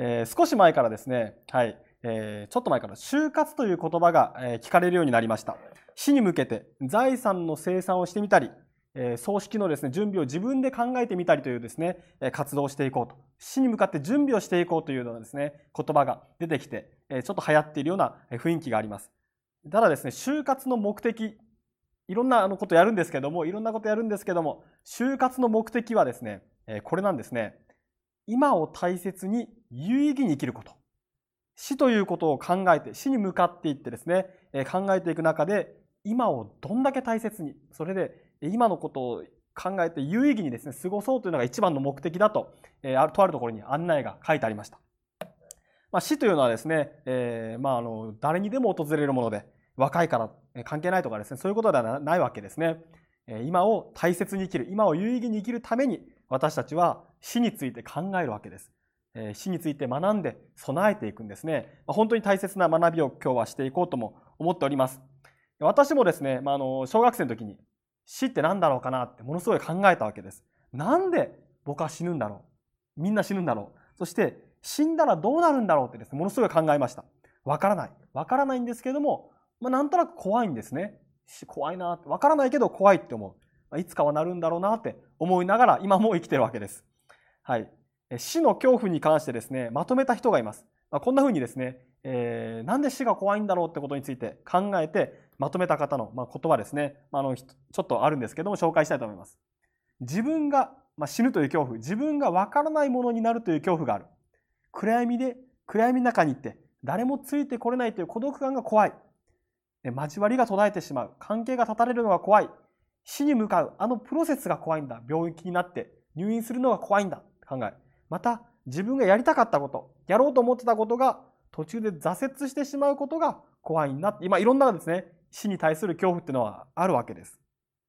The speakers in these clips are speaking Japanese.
少し前からですね、はい、ちょっと前から就活という言葉が聞かれるようになりました。死に向けて財産の生産をしてみたり、葬式のですね、準備を自分で考えてみたりというですね、活動をしていこうと。死に向かって準備をしていこうというようなですね、言葉が出てきて、ちょっと流行っているような雰囲気があります。ただですね、就活の目的、いろんなことやるんですけども、就活の目的はですね、これなんですね。今を大切に有意義に生きること。死ということを考えて、死に向かっていってですね、考えていく中で、今をどんだけ大切に、それで今のことを考えて有意義にですね、過ごそうというのが一番の目的だと、とあるところに案内が書いてありました。死というのはですね、誰にでも訪れるもので、若いから関係ないとかですね、そういうことではないわけですね。今を大切に生きる、今を有意義に生きるために、私たちは死について考えるわけです。死について学んで備えていくんですね。本当に大切な学びを今日はしていこうとも思っております。私もですね、小学生の時に死って何だろうかなってものすごい考えたわけです。なんで僕は死ぬんだろう、みんな死ぬんだろう、そして死んだらどうなるんだろうってですね、ものすごい考えました。わからないんですけども、なんとなく怖いんですね。怖いなって、わからないけど怖いって思う。いつかはなるんだろうなって思いながら今も生きてるわけです。はい。死の恐怖に関してですね、まとめた人がいます。こんな風にですね、なんで死が怖いんだろうってことについて考えてまとめた方の言葉ですね、ちょっとあるんですけども紹介したいと思います。自分が、死ぬという恐怖、自分がわからないものになるという恐怖がある。暗闇の中に行って誰もついてこれないという孤独感が怖い。交わりが途絶えてしまう。関係が断たれるのが怖い。死に向かうあのプロセスが怖いんだ。病気になって入院するのが怖いんだ。考え。また自分がやりたかったこと、やろうと思ってたことが途中で挫折してしまうことが怖いんだ。今いろんなですね、死に対する恐怖っていうのはあるわけです。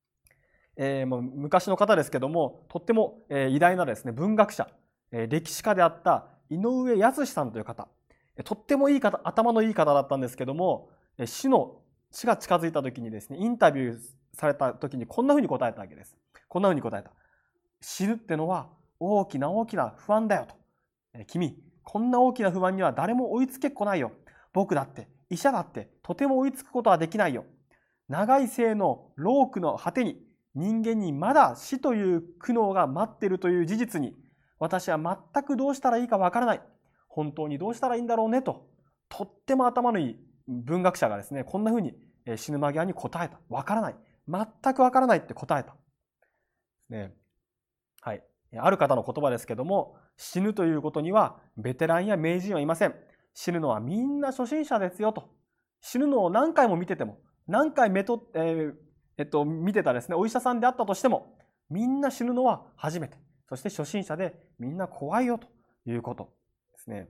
昔の方ですけども、とっても偉大なですね、文学者、歴史家であった井上靖さんという方、とってもいい方、頭のいい方だったんですけども、死が近づいた時にですね、インタビューされた時にこんな風に答えたわけです。こんな風に答えた。死ぬってのは大きな不安だよと。君、こんな大きな不安には誰も追いつけっこないよ。僕だって、医者だってとても追いつくことはできないよ。長い生の労苦の果てに人間にまだ死という苦悩が待っているという事実に私は全くどうしたらいいかわからない。本当にどうしたらいいんだろうねと、とっても頭のいい文学者がですね、こんな風に死ぬ間際に答えた。わからない。全くわからないって答えた。ね。はい。ある方の言葉ですけども、死ぬということにはベテランや名人はいません。死ぬのはみんな初心者ですよと。死ぬのを何回も見てても、何回見てたですね、お医者さんであったとしても、みんな死ぬのは初めて。そして初心者でみんな怖いよということですね。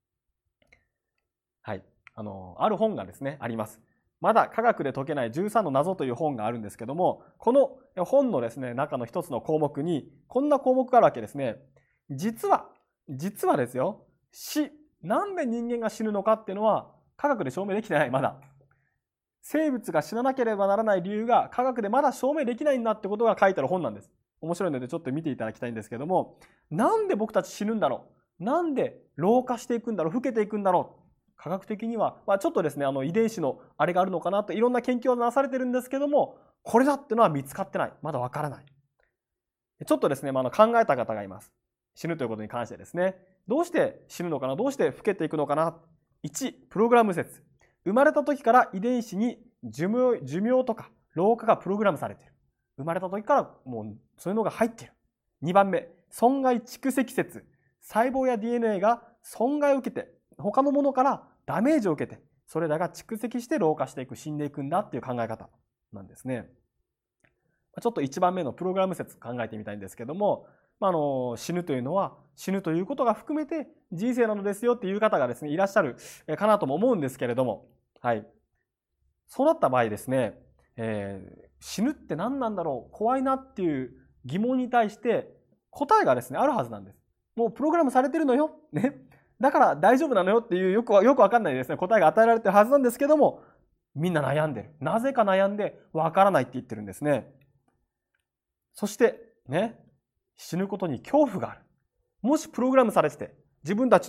はい。ある本がですね、あります。まだ科学で解けない13の謎という本があるんですけども、この本のですね、中の一つの項目に、こんな項目があるわけですね。実はですよ、なんで人間が死ぬのかっていうのは科学で証明できてない、まだ。生物が死ななければならない理由が科学でまだ証明できないんだってことが書いてある本なんです。面白いのでちょっと見ていただきたいんですけども、なんで僕たち死ぬんだろう、なんで老化していくんだろう、老けていくんだろう、科学的には、ちょっとですね、遺伝子のあれがあるのかなといろんな研究がなされてるんですけども、これだってのは見つかってない、まだわからない。ちょっとですね、考えた方がいます。死ぬということに関してですね、どうして死ぬのかな、どうして老けていくのかな。1、プログラム説。生まれた時から遺伝子に寿命とか老化がプログラムされている。生まれた時からもうそういうのが入っている。2番目、損害蓄積説。細胞や DNA が損害を受けて、他のものからダメージを受けて、それらが蓄積して老化していく、死んでいくんだっていう考え方なんですね。ちょっと1番目のプログラム説考えてみたいんですけども、死ぬというのは死ぬということが含めて人生なのですよっていう方がですね、いらっしゃるかなとも思うんですけれども、はい。そうなった場合ですね、死ぬって何なんだろう、怖いなっていう疑問に対して答えがですね、あるはずなんです。もうプログラムされてるのよ。ね。だから大丈夫なのよっていうよくわかんないですね、答えが与えられてるはずなんですけども、みんな悩んでる。なぜか悩んでわからないって言ってるんですね。そしてね、死ぬことに恐怖がある。もしプログラムされてて、自分たちの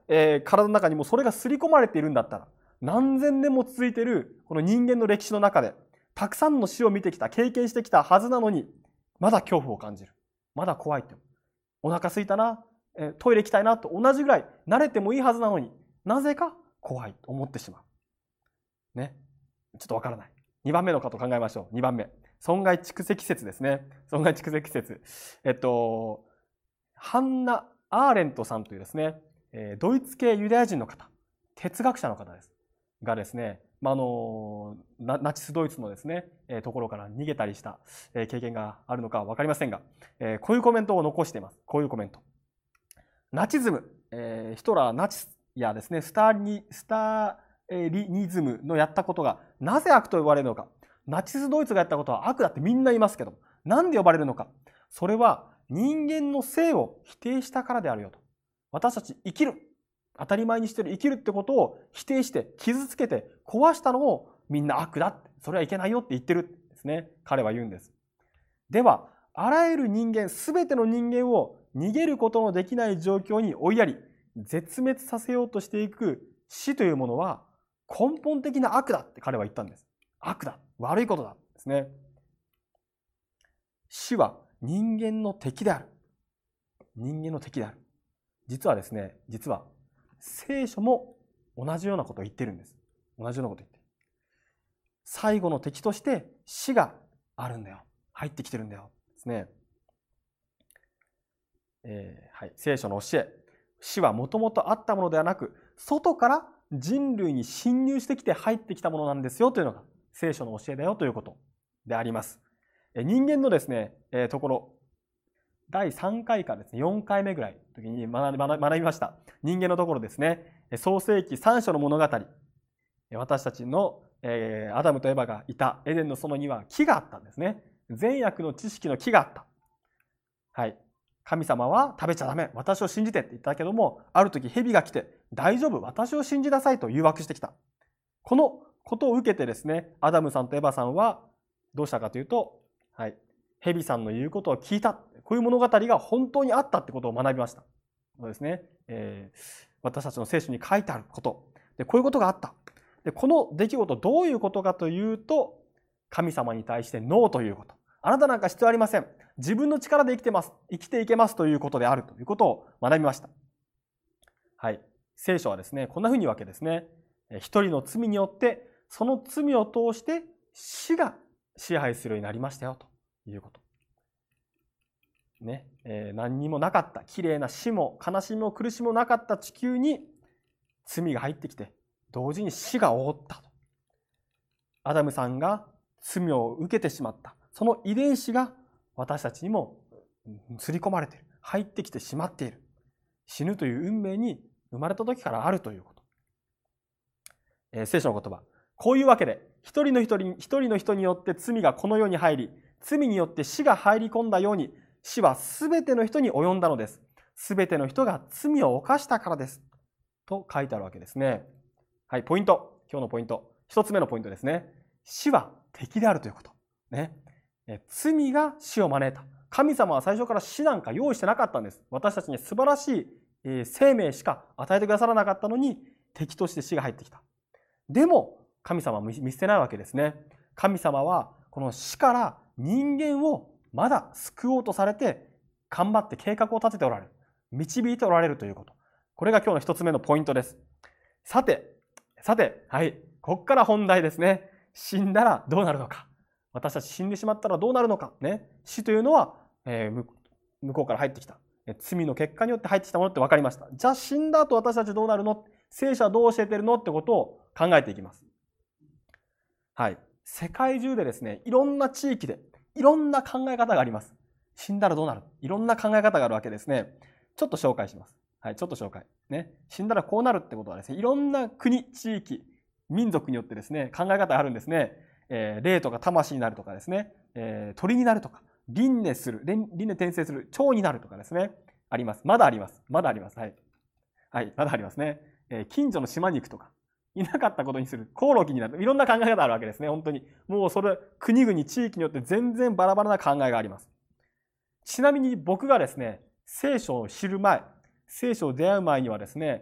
体の中にもそれが刷り込まれているんだったら、何千年も続いているこの人間の歴史の中で、たくさんの死を見てきた、経験してきたはずなのに、まだ恐怖を感じる。まだ怖いって。お腹空いたな、トイレ行きたいなと同じぐらい慣れてもいいはずなのに、なぜか怖いと思ってしまう。ね。ちょっとわからない。2番目のことを考えましょう。2番目。損害蓄積説ですね。損害蓄積説。ハンナ・アーレントさんというですね、ドイツ系ユダヤ人の方、哲学者の方です。がですね、ナチスドイツのですね、ところから逃げたりした、経験があるのかわかりませんが、こういうコメントを残しています。こういうコメント。ナチズム、ヒトラー、ナチスやですね、スターリニズムのやったことがなぜ悪と呼ばれるのか。ナチスドイツがやったことは悪だってみんな言いますけど、なんで呼ばれるのか。それは人間の性を否定したからであるよと。私たち生きる。当たり前にしている生きるってことを否定して傷つけて壊したのをみんな悪だって。それはいけないよって言ってるんですね。彼は言うんです。では、あらゆる人間、すべての人間を逃げることのできない状況に追いやり、絶滅させようとしていく死というものは根本的な悪だって彼は言ったんです。悪だ。悪いことだ。ですね。死は人間の敵である。人間の敵である。実はですね、聖書も同じようなことを言ってるんです。同じようなことを言ってる。最後の敵として死があるんだよ。入ってきてるんだよ。ですね。はい、聖書の教え。死はもともとあったものではなく、外から人類に侵入してきて入ってきたものなんですよというのが聖書の教えだよということであります。人間のですね、ところ、第3回かですね、4回目ぐらいの時に学びました。人間のところですね、創世記3章の物語。私たちのアダムとエバがいたエデンの園には木があったんですね。善悪の知識の木があった。はい。神様は食べちゃダメ。私を信じてって言ったけども、ある時蛇が来て、大丈夫。私を信じなさいと誘惑してきた。このことを受けてですね、アダムさんとエバさんはどうしたかというと、はい。蛇さんの言うことを聞いた。こういう物語が本当にあったってことを学びました。そうですね。私たちの聖書に書いてあること。で、こういうことがあった。で、この出来事どういうことかというと、神様に対してノーということ。あなたなんか必要ありません。自分の力で生きていけますということであるということを学びました。はい。聖書はですね、こんなふうに分けですね。一人の罪によって、その罪を通して死が支配するようになりましたよということ。ね、何にもなかった、きれいな死も悲しみも苦しみもなかった地球に罪が入ってきて、同時に死が覆ったと。アダムさんが罪を受けてしまった。その遺伝子が私たちにも刷り込まれている。入ってきてしまっている。死ぬという運命に生まれた時からあるということ。聖書の言葉。こういうわけで、一人の人によって罪がこの世に入り、罪によって死が入り込んだように、死はすべての人に及んだのです。すべての人が罪を犯したからです。と書いてあるわけですね。はい、ポイント。今日のポイント。一つ目のポイントですね。死は敵であるということ。ね。罪が死を招いた。神様は最初から死なんか用意してなかったんです。私たちに素晴らしい生命しか与えてくださらなかったのに、敵として死が入ってきた。でも、神様は見捨てないわけですね。神様はこの死から人間をまだ救おうとされて、頑張って計画を立てておられる。導いておられるということ。これが今日の一つ目のポイントです。さて、はい。ここから本題ですね。死んだらどうなるのか。私たち死んでしまったらどうなるのか。ね。死というのは、向こうから入ってきた。罪の結果によって入ってきたものって分かりました。じゃあ死んだ後私たちどうなるの？聖書はどう教えてるのってことを考えていきます。はい。世界中でですね、いろんな地域でいろんな考え方があります。死んだらどうなる？いろんな考え方があるわけですね。ちょっと紹介します。はい、ちょっと紹介。ね。死んだらこうなるってことはですね、いろんな国、地域、民族によってですね、考え方があるんですね。霊とか魂になるとかですね、鳥になるとか、輪廻転生する、蝶になるとかですね、あります。まだあります。はい。はい、まだありますね。近所の島に行くとか、いなかったことにする、コオロギになる、いろんな考え方あるわけですね、本当に。もうそれ、国々、地域によって全然バラバラな考えがあります。ちなみに僕がですね、聖書を知る前、聖書を出会う前にはですね、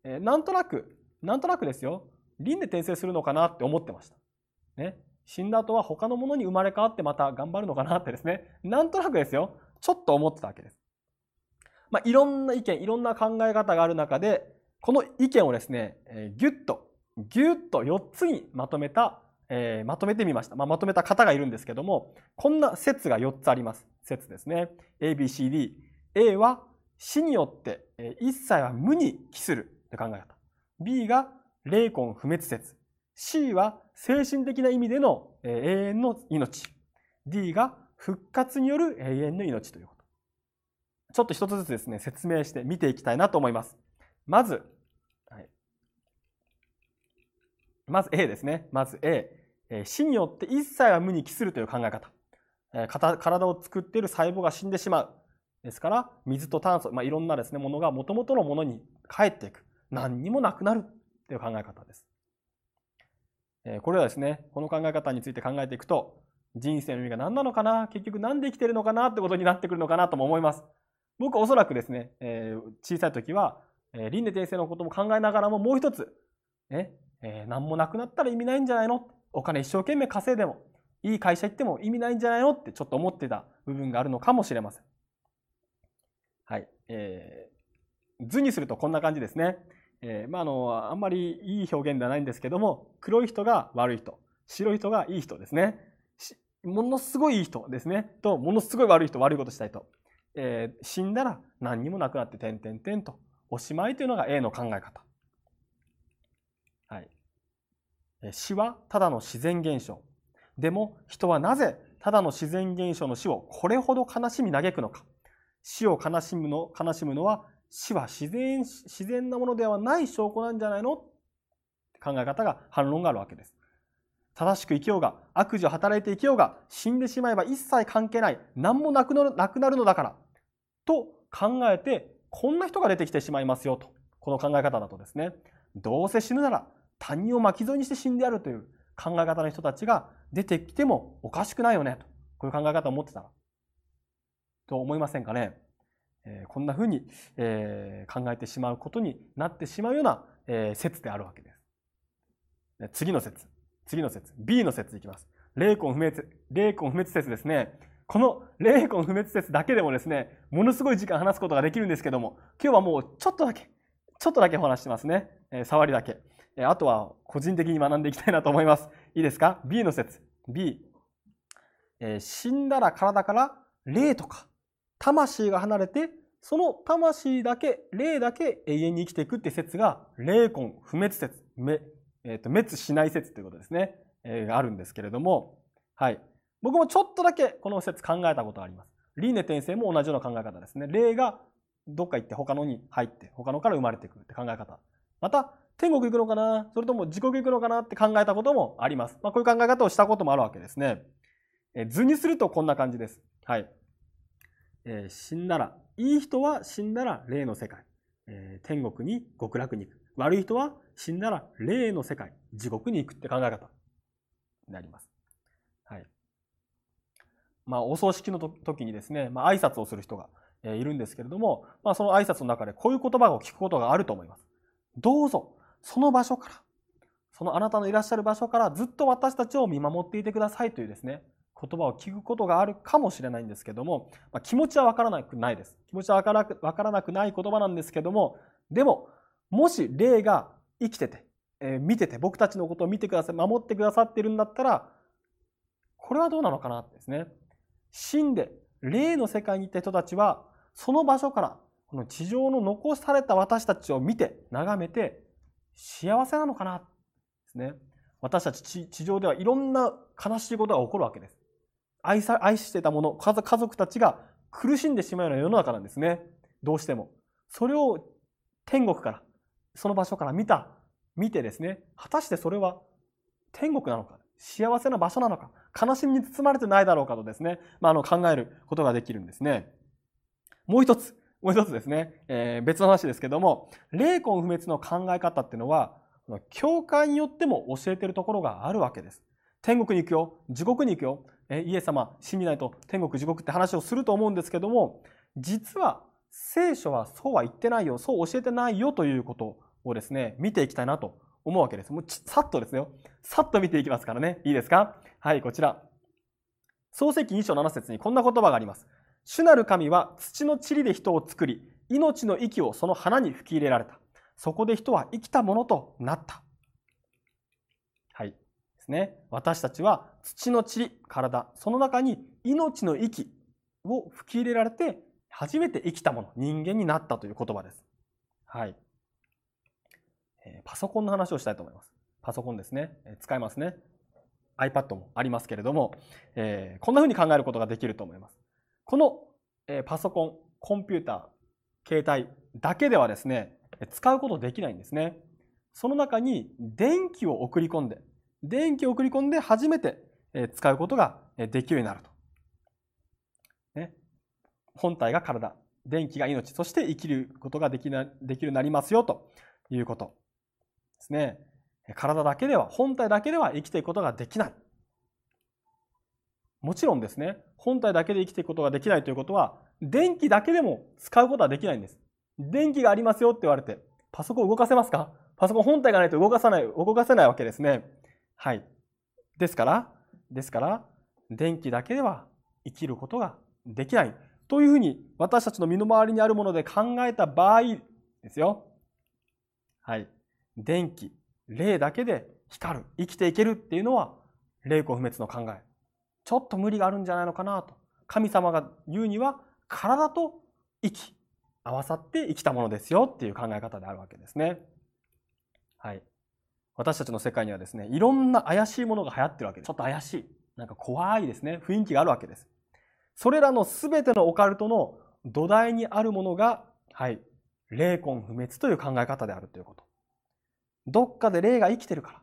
なんとなくですよ、輪廻転生するのかなって思ってました。ね。死んだ後は他のものに生まれ変わってまた頑張るのかなってですね、なんとなくですよ、ちょっと思ってたわけです。いろんな意見、いろんな考え方がある中で、この意見をですね、ギュッと4つにまとめてみました。まとめた方がいるんですけども、こんな説が4つあります。説ですね。A、B、C、D。A は死によって一切は無に帰するという考え方。B が霊魂不滅説。C は精神的な意味での永遠の命。D が復活による永遠の命ということ。ちょっと一つずつですね、説明して見ていきたいなと思います。まず A ですね。まず A。死によって一切は無に帰するという考え方。体を作っている細胞が死んでしまう。ですから、水と炭素、いろんなですね、ものが元々のものに帰っていく。何にもなくなるという考え方です。これはですね、この考え方について考えていくと、人生の意味が何なのかな、結局何で生きているのかなってことになってくるのかなとも思います。僕はおそらくですね、小さい時は、輪廻転生のことも考えながらも、もう一つ、何もなくなったら意味ないんじゃないの、お金一生懸命稼いでも、いい会社行っても意味ないんじゃないのってちょっと思ってた部分があるのかもしれません。はい。図にするとこんな感じですね。あんまりいい表現ではないんですけども、黒い人が悪い人、白い人がいい人ですね。ものすごいいい人ですね。と、ものすごい悪い人、悪いことしたいと。死んだら何にもなくなって、と、おしまいというのが A の考え方。はい。死はただの自然現象。でも人はなぜただの自然現象の死をこれほど悲しみ嘆くのか。死を悲しむのは、死は自然なものではない証拠なんじゃないのって考え方が、反論があるわけです。正しく生きようが、悪事を働いて生きようが、死んでしまえば一切関係ない、何もなくなるのだから、と考えて、こんな人が出てきてしまいますよと。この考え方だとですね、どうせ死ぬなら他人を巻き添えにして死んでやるという考え方の人たちが出てきてもおかしくないよねと。こういう考え方を持ってたら。と思いませんかね。こんなふうに、考えてしまうことになってしまうような、説であるわけです。次の説。B の説いきます。霊魂不滅説ですね。この霊魂不滅説だけでもですね、ものすごい時間話すことができるんですけども、今日はもうちょっとだけお話してますね。触りだけ。あとは個人的に学んでいきたいなと思います。いいですか？ B の説。B。死んだら体から霊とか魂が離れて、その魂だけ、霊だけ永遠に生きていくって説が霊魂不滅説、滅しない説ということですね、があるんですけれども、はい。僕もちょっとだけこの説考えたことがあります。輪廻転生も同じような考え方ですね。霊がどっか行って他のに入って他のから生まれてくるって考え方。また天国行くのかな、それとも地獄行くのかなって考えたこともあります。こういう考え方をしたこともあるわけですね。図にするとこんな感じです。はい。死んだら、いい人は死んだら霊の世界、天国に極楽に行く。悪い人は死んだら霊の世界、地獄に行くって考え方になります。はい。お葬式の時にですね、挨拶をする人がいるんですけれども、その挨拶の中でこういう言葉を聞くことがあると思います。どうぞ、その場所から、そのあなたのいらっしゃる場所からずっと私たちを見守っていてくださいというですね、言葉を聞くことがあるかもしれないんですけども、気持ちはわからなくないです。気持ちはわからなくない言葉なんですけども、でも、もし霊が生きてて、見てて、僕たちのことを見てください、守ってくださっているんだったら、これはどうなのかなってですね。死んで霊の世界に行った人たちは、その場所からこの地上の残された私たちを見て、眺めて、幸せなのかなですね。私たち地上ではいろんな悲しいことが起こるわけです。愛してたもの、家族たちが苦しんでしまうような世の中なんですね。どうしても。それを天国から、その場所から見てですね、果たしてそれは天国なのか、幸せな場所なのか、悲しみに包まれてないだろうかとですね、考えることができるんですね。もう一つですね、別の話ですけども、霊魂不滅の考え方っていうのは、教会によっても教えているところがあるわけです。天国に行くよ、地獄に行くよ、イエス様信じないと天国地獄って話をすると思うんですけども、実は聖書はそうは言ってないよ、そう教えてないよということをですね、見ていきたいなと思うわけです。もうさっとですよ。さっと見ていきますからね。いいですか？はい、こちら。創世記2章7節にこんな言葉があります。主なる神は土の塵で人を作り、命の息をその花に吹き入れられた。そこで人は生きたものとなった。はい。ですね。私たちは土の塵、体、その中に命の息を吹き入れられて、初めて生きたもの、人間になったという言葉です。はい。パソコンの話をしたいと思います。パソコンですね。使えますね。iPad もありますけれども、こんな風に考えることができると思います。この、パソコン、コンピューター、携帯だけではですね、使うことできないんですね。その中に電気を送り込んで初めて使うことができるようになると。ね、本体が体、電気が命、そして生きることができるようになりますよということですね。体だけでは、本体だけでは生きていくことができない。もちろんですね、本体だけで生きていくことができないということは、電気だけでも使うことはできないんです。電気がありますよって言われて、パソコン動かせますか？パソコン本体がないと動かせないわけですね。はい。ですから、電気だけでは生きることができない。というふうに、私たちの身の回りにあるもので考えた場合ですよ。はい。電気、霊だけで光る、生きていけるっていうのは、霊魂不滅の考え。ちょっと無理があるんじゃないのかなと。神様が言うには、体と息、合わさって生きたものですよっていう考え方であるわけですね。はい。私たちの世界にはですね、いろんな怪しいものが流行ってるわけです。ちょっと怪しい。なんか怖いですね。雰囲気があるわけです。それらのすべてのオカルトの土台にあるものが、はい、霊魂不滅という考え方であるということ。どっかで霊が生きてるから、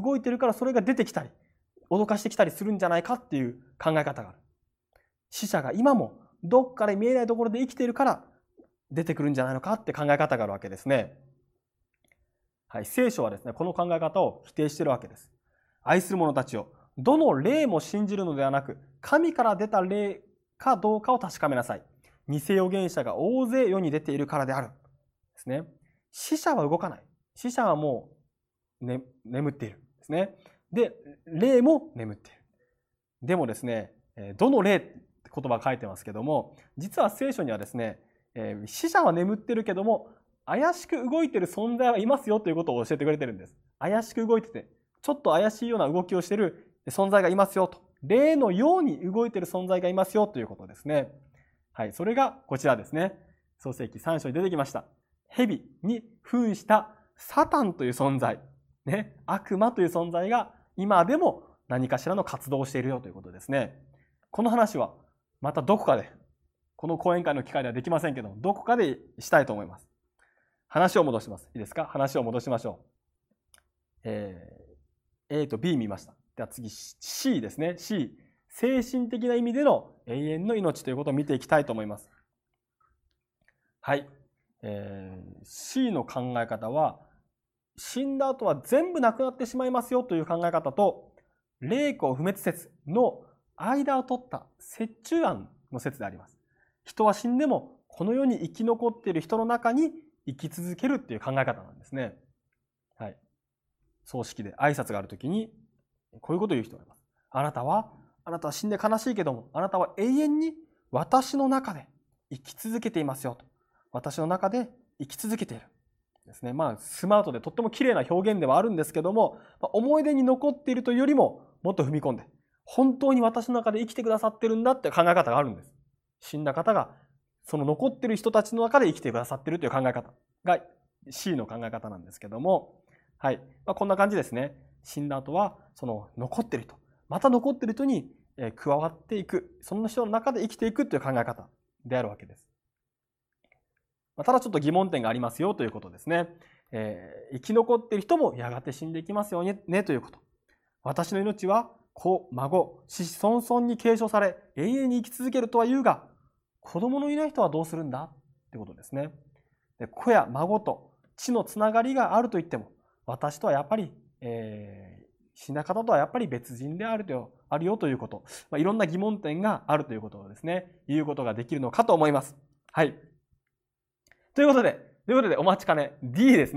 動いてるからそれが出てきたり、脅かしてきたりするんじゃないかっていう考え方がある。死者が今もどっかで見えないところで生きているから出てくるんじゃないのかって考え方があるわけですね。はい、聖書はですね、この考え方を否定しているわけです。愛する者たちをどの霊も信じるのではなく、神から出た霊かどうかを確かめなさい。偽預言者が大勢世に出ているからである。ですね。死者は動かない。死者はもう、眠っている。ですね。で、霊も眠っている。でもですね、どの霊って言葉が書いてますけども、実は聖書にはですね、死者は眠ってるけども、怪しく動いてる存在はいますよということを教えてくれてるんです。怪しく動いてて、ちょっと怪しいような動きをしている存在がいますよと。霊のように動いている存在がいますよということですね。はい、それがこちらですね。創世記3章に出てきました。蛇に扮したサタンという存在、ね、悪魔という存在が今でも何かしらの活動をしているよということですね。この話はまたどこかで、この講演会の機会ではできませんけど、どこかでしたいと思います。話を戻します。いいですか？話を戻しましょう。A と B 見ました。では次 C ですね。C、精神的な意味での永遠の命ということを見ていきたいと思います。はい。C の考え方は、死んだ後は全部なくなってしまいますよという考え方と、霊魂不滅説の間を取った折衷案の説であります。人は死んでもこの世に生き残っている人の中に生き続けるっていう考え方なんですね。はい。葬式で挨拶があるときにこういうことを言う人がいます。あなたは死んで悲しいけども、あなたは永遠に私の中で生き続けていますよと。私の中で生き続けている。ですね。スマートでとっても綺麗な表現ではあるんですけども、思い出に残っているというよりももっと踏み込んで、本当に私の中で生きてくださってるんだって考え方があるんです。死んだ方がその残っている人たちの中で生きてくださっているという考え方が C の考え方なんですけども、はい。こんな感じですね。死んだ後はその残っている人、また残っている人に加わっていく、その人の中で生きていくという考え方であるわけです。ただちょっと疑問点がありますよということですね。生き残っている人もやがて死んでいきますよねということ。私の命は子、孫、子々孫々に継承され永遠に生き続けるとは言うが、子供のいない人はどうするんだということですね。で、子や孫と血のつながりがあると言っても、私とはやっぱり、死んだ方とはやっぱり別人であるよということ、いろんな疑問点があるということをですね、言うことができるのかと思います。はい。ということでお待ちかね D ですね。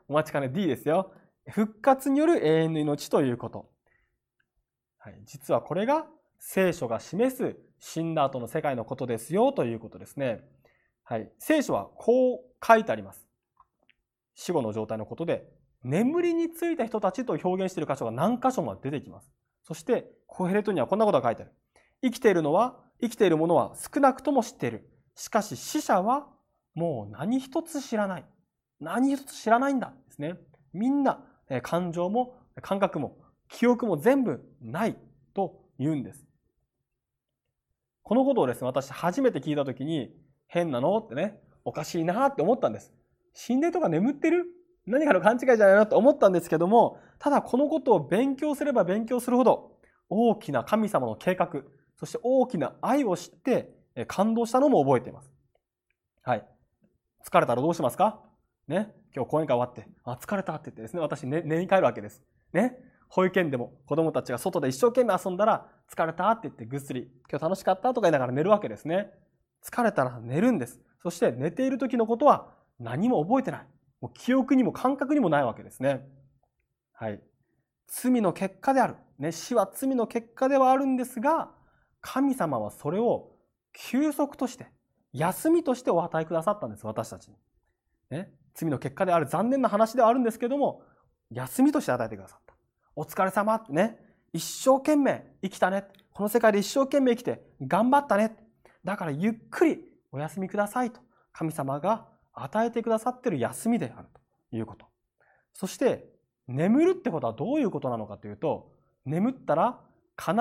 お待ちかね D ですよ。復活による永遠の命ということ。はい、実はこれが聖書が示す死んだ後の世界のことですよということですね。はい、聖書はこう書いてあります。死後の状態のことで、眠りについた人たちと表現している箇所が何箇所も出てきます。そして、コヘレトにはこんなことが書いてある。生きている者は少なくとも知っている。しかし死者はもう何一つ知らない。何一つ知らないんだですね。みんな感情も感覚も記憶も全部ないと言うんです。このことをですね、私初めて聞いたときに変なのってね、おかしいなって思ったんです。死んでるとか眠ってる？何かの勘違いじゃないなと思ったんですけども、ただこのことを勉強すれば勉強するほど大きな神様の計画、そして大きな愛を知って感動したのも覚えています。はい。疲れたらどうしますか？ね。今日講演会終わって、疲れたって言ってですね、私寝に帰るわけです。ね。保育園でも子供たちが外で一生懸命遊んだら、疲れたって言ってぐっすり、今日楽しかったとか言いながら寝るわけですね。疲れたら寝るんです。そして寝ている時のことは何も覚えてない。もう記憶にも感覚にもないわけですね。はい。罪の結果である。ね、死は罪の結果ではあるんですが、神様はそれを休息として、休みとしてお与えくださったんです、私たちに。ね、罪の結果である残念な話ではあるんですけども、休みとして与えてくださった。お疲れ様ってね、一生懸命生きたね。この世界で一生懸命生きて頑張ったね。だからゆっくりお休みくださいと神様が与えてくださっている休みであるということ。そして眠るってことはどういうことなのかというと、眠ったら必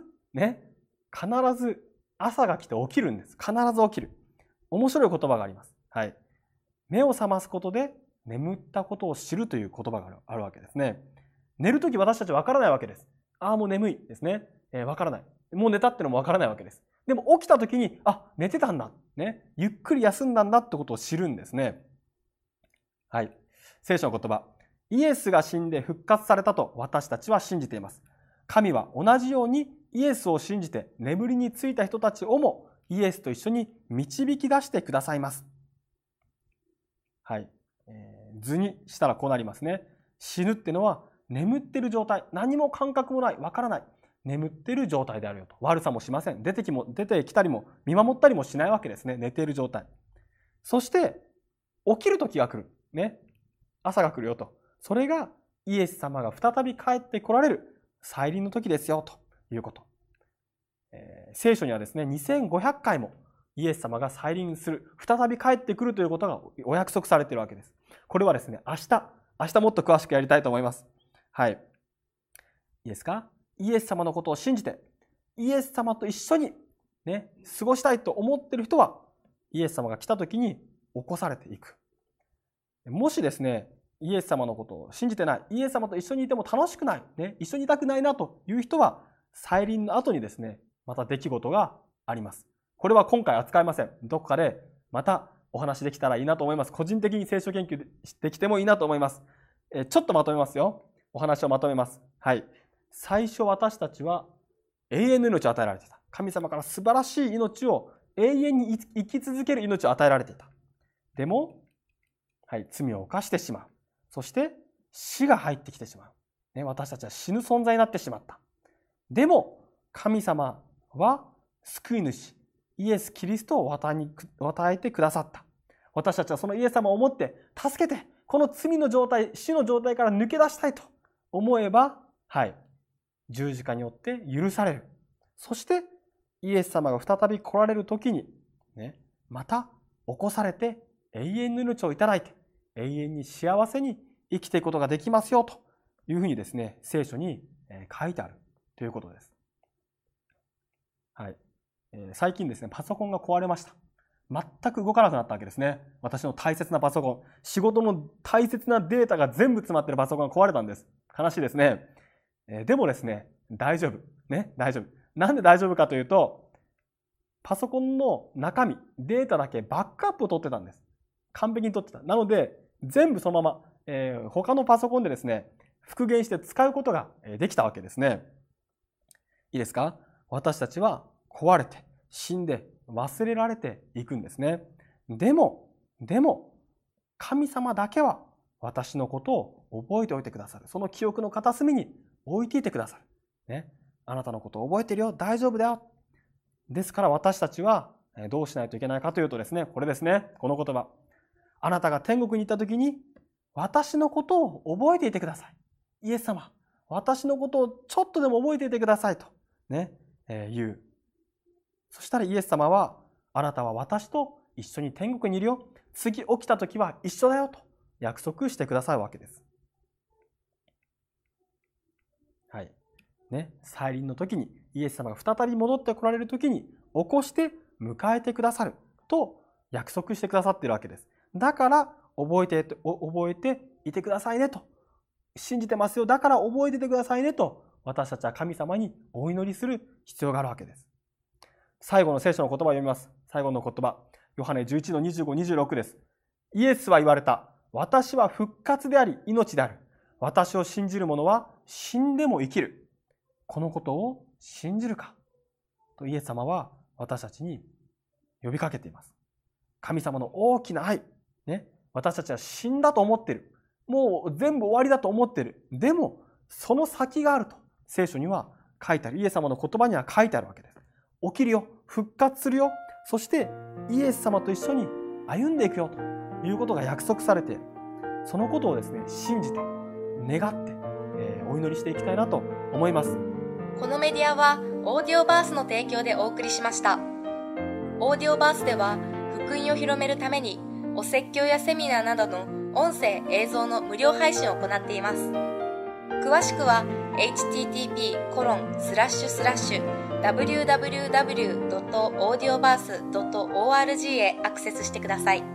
ず朝が来て起きるんです。必ず起きる。面白い言葉があります。はい。目を覚ますことで眠ったことを知るという言葉があるわけですね。寝るとき私たちわからないわけです。もう眠いですね。わからない。もう寝たってのもわからないわけです。でも起きたときに、寝てたんだ。ね。ゆっくり休んだんだってことを知るんですね。はい。聖書の言葉。イエスが死んで復活されたと私たちは信じています。神は同じようにイエスを信じて眠りについた人たちをもイエスと一緒に導き出してくださいます。はい。図にしたらこうなりますね。死ぬってのは眠ってる状態。何も感覚もない。わからない。眠ってる状態であるよと。悪さもしません。出てきたりも見守ったりもしないわけですね。寝ている状態。そして起きる時が来る。ね。朝が来るよと。それがイエス様が再び帰って来られる再臨の時ですよということ。聖書にはですね、2500回もイエス様が再臨する、再び帰ってくるということがお約束されているわけです。これはですね、明日もっと詳しくやりたいと思います。はい。いいですか？イエス様のことを信じて、イエス様と一緒にね、過ごしたいと思っている人は、イエス様が来た時に起こされていく。もしですね、イエス様のことを信じてない、イエス様と一緒にいても楽しくない、ね、一緒にいたくないなという人は、再臨の後にですね、また出来事があります。これは今回扱いません。どこかでまたお話できたらいいなと思います。個人的に聖書研究できてもいいなと思います。ちょっとまとめますよ。お話をまとめます。はい。最初私たちは永遠の命を与えられていた。神様から素晴らしい命を、永遠に生き続ける命を与えられていた。でも、はい、罪を犯してしまう。そして死が入ってきてしまう。ね、私たちは死ぬ存在になってしまった。でも、神様は救い主、イエス・キリストを与えてくださった。私たちはそのイエス様を思って、助けて、この罪の状態、死の状態から抜け出したいと思えば、はい、十字架によって許される。そして、イエス様が再び来られる時に、ね、また起こされて永遠の命をいただいて、永遠に幸せに生きていくことができますよというふうにですね、聖書に書いてあるということです。はい。最近ですね、パソコンが壊れました。全く動かなくなったわけですね。私の大切なパソコン。仕事の大切なデータが全部詰まっているパソコンが壊れたんです。悲しいですね。でもですね、大丈夫。ね、大丈夫。なんで大丈夫かというと、パソコンの中身、データだけバックアップを取ってたんです。完璧に取ってた。なので、全部そのまま、他のパソコンでですね、復元して使うことができたわけですね。いいですか？私たちは壊れて、死んで、忘れられていくんですね。でも、神様だけは私のことを覚えておいてくださる。その記憶の片隅に置いていてくださる。ね。あなたのことを覚えてるよ。大丈夫だよ。ですから私たちはどうしないといけないかというとですね、これですね。この言葉。あなたが天国に行った時に、私のことを覚えていてください。イエス様、私のことをちょっとでも覚えていてくださいと、ね、言う。そしたらイエス様は、あなたは私と一緒に天国にいるよ。次起きた時は一緒だよと約束してくださるわけです。はい。ね、再臨の時にイエス様が再び戻ってこられる時に起こして迎えてくださると約束してくださっているわけです。だから覚えていてくださいねと。信じてますよ。だから覚えててくださいねと私たちは神様にお祈りする必要があるわけです。最後の聖書の言葉を読みます。最後の言葉。ヨハネ11の25、26です。イエスは言われた。私は復活であり命である。私を信じる者は死んでも生きる。このことを信じるかとイエス様は私たちに呼びかけています。神様の大きな愛、ね、私たちは死んだと思っている。もう全部終わりだと思っている。でもその先があると聖書には書いてある。イエス様の言葉には書いてあるわけです。起きるよ、復活するよ、そしてイエス様と一緒に歩んでいくよということが約束されて、そのことをですね信じて願って、お祈りしていきたいなと思います。 このメディアはオーディオバースの提供でお送りしました。オーディオバースでは福音を広めるためにお説教やセミナーなどの音声映像の無料配信を行っています。詳しくは http://www.audioverse.org へアクセスしてください。